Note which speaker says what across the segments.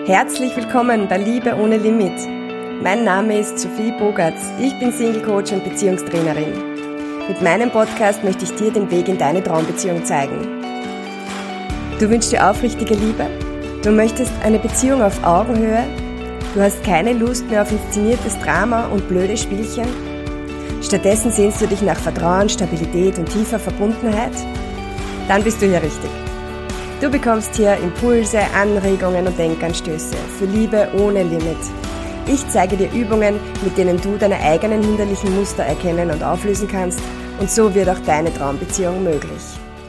Speaker 1: Herzlich willkommen bei Liebe ohne Limit. Mein Name ist Sophie Bogartz. Ich bin Single-Coach und Beziehungstrainerin. Mit meinem Podcast möchte ich dir den Weg in deine Traumbeziehung zeigen. Du wünschst dir aufrichtige Liebe? Du möchtest eine Beziehung auf Augenhöhe? Du hast keine Lust mehr auf inszeniertes Drama und blöde Spielchen? Stattdessen sehnst du dich nach Vertrauen, Stabilität und tiefer Verbundenheit? Dann bist du hier richtig. Du bekommst hier Impulse, Anregungen und Denkanstöße für Liebe ohne Limit. Ich zeige dir Übungen, mit denen du deine eigenen hinderlichen Muster erkennen und auflösen kannst, und so wird auch deine Traumbeziehung möglich.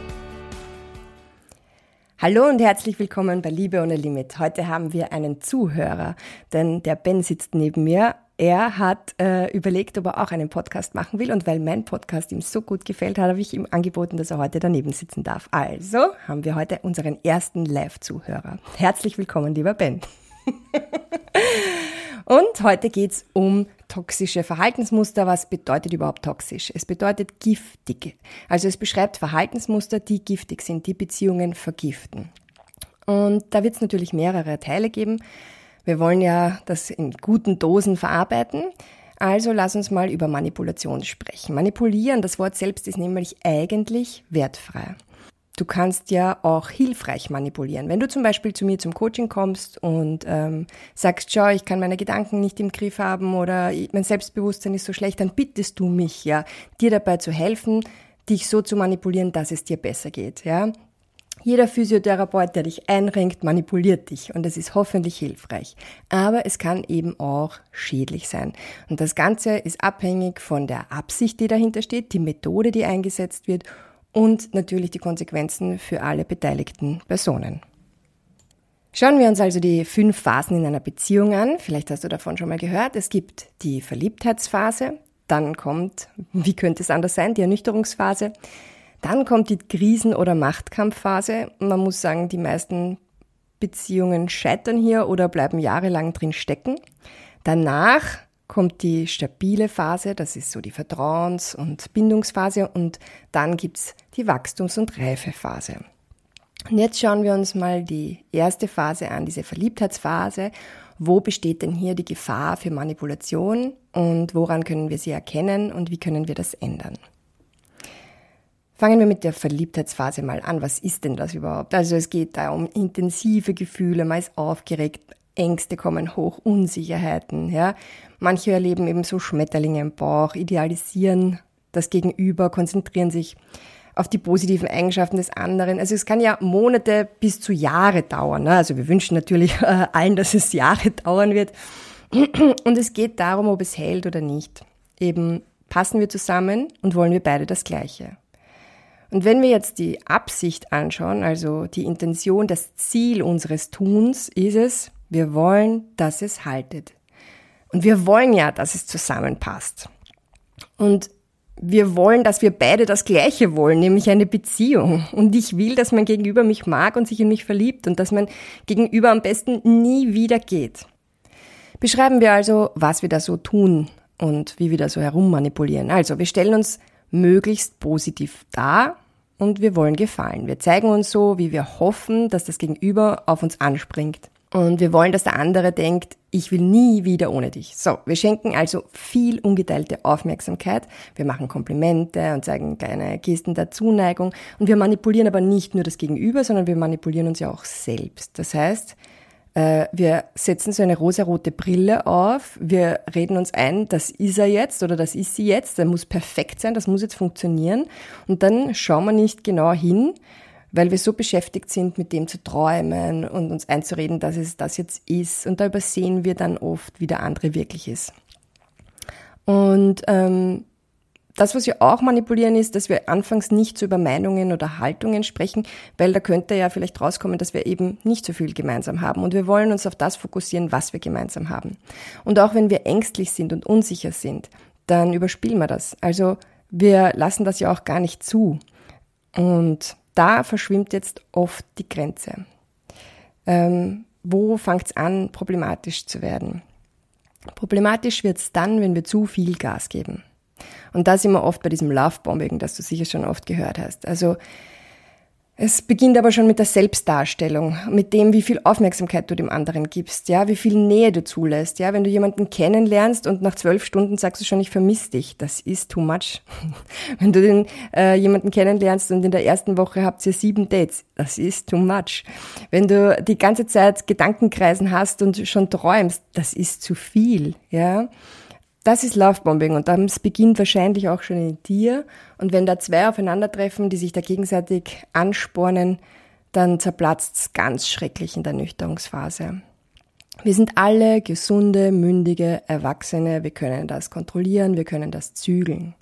Speaker 1: Hallo und herzlich willkommen bei Liebe ohne Limit. Heute haben wir einen Zuhörer, denn der Ben sitzt neben mir. Er hat überlegt, ob er auch einen Podcast machen will, und weil mein Podcast ihm so gut gefällt, habe ich ihm angeboten, dass er heute daneben sitzen darf. Also haben wir heute unseren ersten Live-Zuhörer. Herzlich willkommen, lieber Ben. Und heute geht's um toxische Verhaltensmuster. Was bedeutet überhaupt toxisch? Es bedeutet giftig. Also es beschreibt Verhaltensmuster, die giftig sind, die Beziehungen vergiften. Und da wird es natürlich mehrere Teile geben. Wir wollen ja das in guten Dosen verarbeiten. Also lass uns mal über Manipulation sprechen. Manipulieren, das Wort selbst ist nämlich eigentlich wertfrei. Du kannst ja auch hilfreich manipulieren. Wenn du zum Beispiel zu mir zum Coaching kommst und sagst, schau, ich kann meine Gedanken nicht im Griff haben oder mein Selbstbewusstsein ist so schlecht, dann bittest du mich ja, dir dabei zu helfen, dich so zu manipulieren, dass es dir besser geht. Ja? Jeder Physiotherapeut, der dich einrenkt, manipuliert dich, und das ist hoffentlich hilfreich. Aber es kann eben auch schädlich sein. Und das Ganze ist abhängig von der Absicht, die dahinter steht, die Methode, die eingesetzt wird, und natürlich die Konsequenzen für alle beteiligten Personen. Schauen wir uns also die 5 Phasen in einer Beziehung an. Vielleicht hast du davon schon mal gehört. Es gibt die Verliebtheitsphase, dann kommt, wie könnte es anders sein, die Ernüchterungsphase. Dann kommt die Krisen- oder Machtkampfphase. Man muss sagen, die meisten Beziehungen scheitern hier oder bleiben jahrelang drin stecken. Danach kommt die stabile Phase, das ist so die Vertrauens- und Bindungsphase, und dann gibt's die Wachstums- und Reifephase. Und jetzt schauen wir uns mal die erste Phase an, diese Verliebtheitsphase. Wo besteht denn hier die Gefahr für Manipulation und woran können wir sie erkennen und wie können wir das ändern? Fangen wir mit der Verliebtheitsphase mal an. Was ist denn das überhaupt? Also es geht da um intensive Gefühle, man ist aufgeregt, Ängste kommen hoch, Unsicherheiten. Ja. Manche erleben eben so Schmetterlinge im Bauch, idealisieren das Gegenüber, konzentrieren sich auf die positiven Eigenschaften des anderen. Also es kann ja Monate bis zu Jahre dauern. Ne? Also wir wünschen natürlich allen, dass es Jahre dauern wird. Und es geht darum, ob es hält oder nicht. Eben passen wir zusammen und wollen wir beide das Gleiche. Und wenn wir jetzt die Absicht anschauen, also die Intention, das Ziel unseres Tuns ist es, wir wollen, dass es haltet. Und wir wollen ja, dass es zusammenpasst. Und wir wollen, dass wir beide das Gleiche wollen, nämlich eine Beziehung. Und ich will, dass mein Gegenüber mich mag und sich in mich verliebt und dass mein Gegenüber am besten nie wieder geht. Beschreiben wir also, was wir da so tun und wie wir da so herummanipulieren. Also, wir stellen uns möglichst positiv dar und wir wollen gefallen. Wir zeigen uns so, wie wir hoffen, dass das Gegenüber auf uns anspringt. Und wir wollen, dass der andere denkt, ich will nie wieder ohne dich. So, wir schenken also viel ungeteilte Aufmerksamkeit. Wir machen Komplimente und zeigen kleine Gesten der Zuneigung. Und wir manipulieren aber nicht nur das Gegenüber, sondern wir manipulieren uns ja auch selbst. Das heißt, wir setzen so eine rosarote Brille auf. Wir reden uns ein, das ist er jetzt oder das ist sie jetzt. Der muss perfekt sein, das muss jetzt funktionieren. Und dann schauen wir nicht genau hin, weil wir so beschäftigt sind, mit dem zu träumen und uns einzureden, dass es das jetzt ist. Und da übersehen wir dann oft, wie der andere wirklich ist. Und das, was wir auch manipulieren, ist, dass wir anfangs nicht so über Meinungen oder Haltungen sprechen, weil da könnte ja vielleicht rauskommen, dass wir eben nicht so viel gemeinsam haben. Und wir wollen uns auf das fokussieren, was wir gemeinsam haben. Und auch wenn wir ängstlich sind und unsicher sind, dann überspielen wir das. Also wir lassen das ja auch gar nicht zu. Und da verschwimmt jetzt oft die Grenze. Wo fängt es an, problematisch zu werden? Problematisch wird es dann, wenn wir zu viel Gas geben. Und da sind wir oft bei diesem Lovebombing, das du sicher schon oft gehört hast. Also Es beginnt aber schon mit der Selbstdarstellung, mit dem, wie viel Aufmerksamkeit du dem anderen gibst, ja, wie viel Nähe du zulässt, ja, wenn du jemanden kennenlernst und nach 12 Stunden sagst du schon, ich vermisse dich, das ist too much. Wenn du jemanden kennenlernst und in der ersten Woche habt ihr 7 Dates, das ist too much. Wenn du die ganze Zeit Gedankenkreisen hast und schon träumst, das ist zu viel, ja. Das ist Lovebombing und das beginnt wahrscheinlich auch schon in dir. Und wenn da 2 aufeinandertreffen, die sich da gegenseitig anspornen, dann zerplatzt es ganz schrecklich in der Ernüchterungsphase. Wir sind alle gesunde, mündige Erwachsene. Wir können das kontrollieren, wir können das zügeln.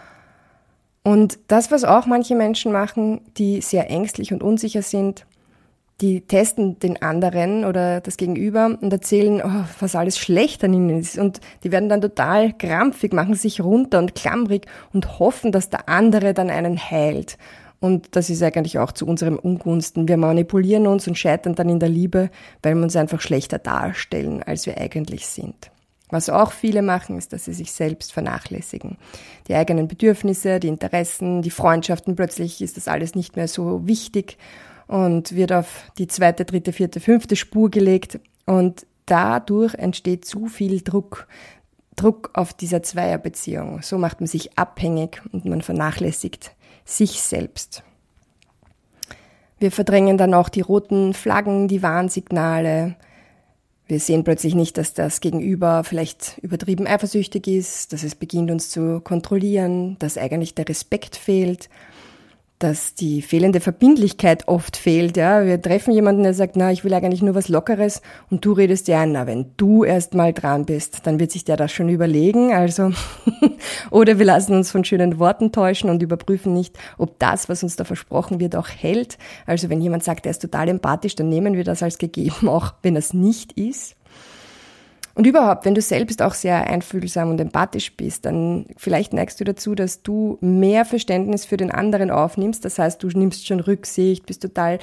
Speaker 1: Und das, was auch manche Menschen machen, die sehr ängstlich und unsicher sind, die testen den anderen oder das Gegenüber und erzählen, was alles schlecht an ihnen ist. Und die werden dann total krampfig, machen sich runter und klammrig und hoffen, dass der andere dann einen heilt. Und das ist eigentlich auch zu unserem Ungunsten. Wir manipulieren uns und scheitern dann in der Liebe, weil wir uns einfach schlechter darstellen, als wir eigentlich sind. Was auch viele machen, ist, dass sie sich selbst vernachlässigen. Die eigenen Bedürfnisse, die Interessen, die Freundschaften, plötzlich ist das alles nicht mehr so wichtig und wird auf die 2., 3., 4., 5. Spur gelegt und dadurch entsteht zu viel Druck auf dieser Zweierbeziehung. So macht man sich abhängig und man vernachlässigt sich selbst. Wir verdrängen dann auch die roten Flaggen, die Warnsignale. Wir sehen plötzlich nicht, dass das Gegenüber vielleicht übertrieben eifersüchtig ist, dass es beginnt uns zu kontrollieren, dass eigentlich der Respekt fehlt, dass die fehlende Verbindlichkeit oft fehlt. Ja, wir treffen jemanden, der sagt, ich will eigentlich nur was Lockeres und du redest ja, wenn du erst mal dran bist, dann wird sich der das schon überlegen. Also oder wir lassen uns von schönen Worten täuschen und überprüfen nicht, ob das, was uns da versprochen wird, auch hält. Also wenn jemand sagt, er ist total empathisch, dann nehmen wir das als gegeben, auch wenn es nicht ist. Und überhaupt, wenn du selbst auch sehr einfühlsam und empathisch bist, dann vielleicht neigst du dazu, dass du mehr Verständnis für den anderen aufnimmst. Das heißt, du nimmst schon Rücksicht, bist total,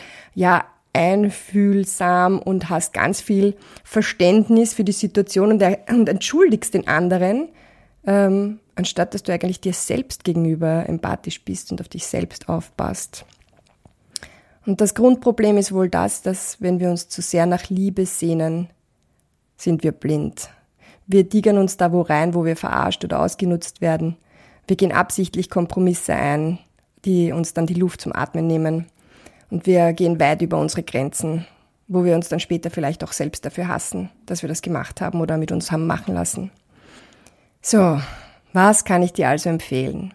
Speaker 1: einfühlsam und hast ganz viel Verständnis für die Situation und entschuldigst den anderen, anstatt dass du eigentlich dir selbst gegenüber empathisch bist und auf dich selbst aufpasst. Und das Grundproblem ist wohl das, dass wenn wir uns zu sehr nach Liebe sehnen, sind wir blind. Wir tigern uns da wo rein, wo wir verarscht oder ausgenutzt werden. Wir gehen absichtlich Kompromisse ein, die uns dann die Luft zum Atmen nehmen. Und wir gehen weit über unsere Grenzen, wo wir uns dann später vielleicht auch selbst dafür hassen, dass wir das gemacht haben oder mit uns haben machen lassen. So, was kann ich dir also empfehlen?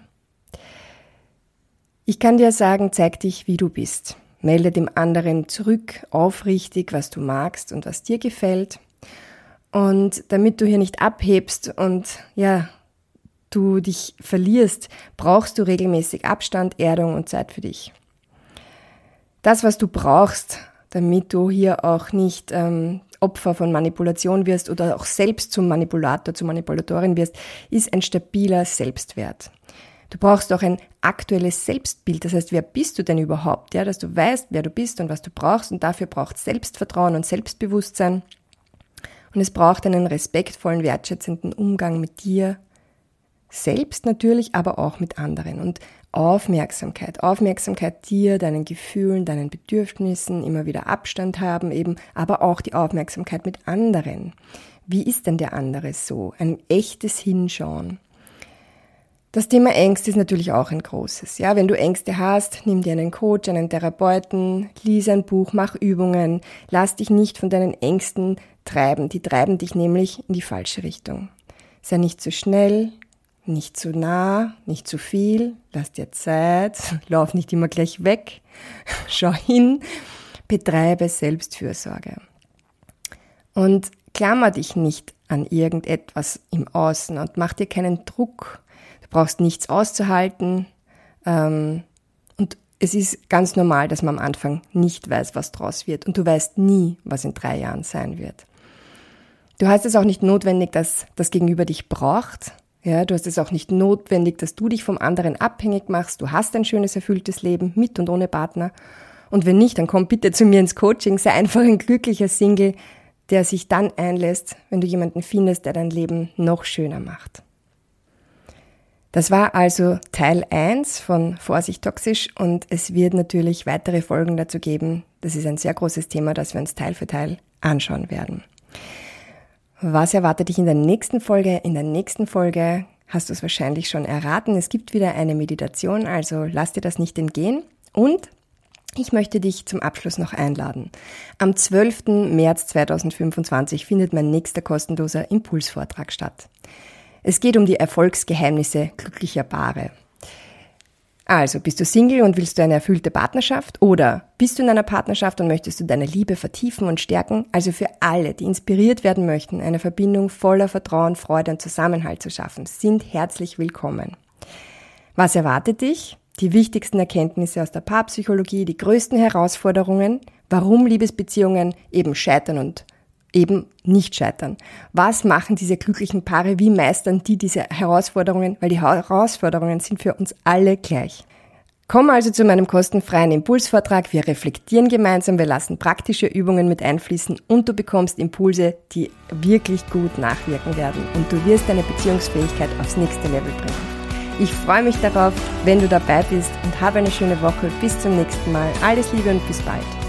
Speaker 1: Ich kann dir sagen, zeig dich, wie du bist. Melde dem anderen zurück, aufrichtig, was du magst und was dir gefällt. Und damit du hier nicht abhebst und du dich verlierst, brauchst du regelmäßig Abstand, Erdung und Zeit für dich. Das, was du brauchst, damit du hier auch nicht Opfer von Manipulation wirst oder auch selbst zum Manipulator, zur Manipulatorin wirst, ist ein stabiler Selbstwert. Du brauchst auch ein aktuelles Selbstbild, das heißt, wer bist du denn überhaupt? Ja, dass du weißt, wer du bist und was du brauchst und dafür braucht es Selbstvertrauen und Selbstbewusstsein. Und es braucht einen respektvollen, wertschätzenden Umgang mit dir selbst natürlich, aber auch mit anderen. Und Aufmerksamkeit dir, deinen Gefühlen, deinen Bedürfnissen, immer wieder Abstand haben eben, aber auch die Aufmerksamkeit mit anderen. Wie ist denn der andere so? Ein echtes Hinschauen. Das Thema Ängste ist natürlich auch ein großes. Ja, wenn du Ängste hast, nimm dir einen Coach, einen Therapeuten, lies ein Buch, mach Übungen, lass dich nicht von deinen Ängsten treiben. Die treiben dich nämlich in die falsche Richtung. Sei nicht zu schnell, nicht zu nah, nicht zu viel, lass dir Zeit, lauf nicht immer gleich weg, schau hin, betreibe Selbstfürsorge. Und klammer dich nicht an irgendetwas im Außen und mach dir keinen Druck. Du brauchst nichts auszuhalten und es ist ganz normal, dass man am Anfang nicht weiß, was draus wird und du weißt nie, was in 3 Jahren sein wird. Du hast es auch nicht notwendig, dass das Gegenüber dich braucht. Ja, du hast es auch nicht notwendig, dass du dich vom anderen abhängig machst. Du hast ein schönes, erfülltes Leben mit und ohne Partner. Und wenn nicht, dann komm bitte zu mir ins Coaching. Sei einfach ein glücklicher Single, der sich dann einlässt, wenn du jemanden findest, der dein Leben noch schöner macht. Das war also Teil 1 von Vorsicht toxisch und es wird natürlich weitere Folgen dazu geben. Das ist ein sehr großes Thema, das wir uns Teil für Teil anschauen werden. Was erwartet dich in der nächsten Folge? In der nächsten Folge hast du es wahrscheinlich schon erraten. Es gibt wieder eine Meditation, also lass dir das nicht entgehen. Und ich möchte dich zum Abschluss noch einladen. Am 12. März 2025 findet mein nächster kostenloser Impulsvortrag statt. Es geht um die Erfolgsgeheimnisse glücklicher Paare. Also, bist du Single und willst du eine erfüllte Partnerschaft? Oder bist du in einer Partnerschaft und möchtest du deine Liebe vertiefen und stärken? Also für alle, die inspiriert werden möchten, eine Verbindung voller Vertrauen, Freude und Zusammenhalt zu schaffen, sind herzlich willkommen. Was erwartet dich? Die wichtigsten Erkenntnisse aus der Paarpsychologie, die größten Herausforderungen, warum Liebesbeziehungen eben scheitern und eben nicht scheitern. Was machen diese glücklichen Paare? Wie meistern die diese Herausforderungen? Weil die Herausforderungen sind für uns alle gleich. Komm also zu meinem kostenfreien Impulsvortrag. Wir reflektieren gemeinsam, wir lassen praktische Übungen mit einfließen und du bekommst Impulse, die wirklich gut nachwirken werden und du wirst deine Beziehungsfähigkeit aufs nächste Level bringen. Ich freue mich darauf, wenn du dabei bist und habe eine schöne Woche. Bis zum nächsten Mal. Alles Liebe und bis bald.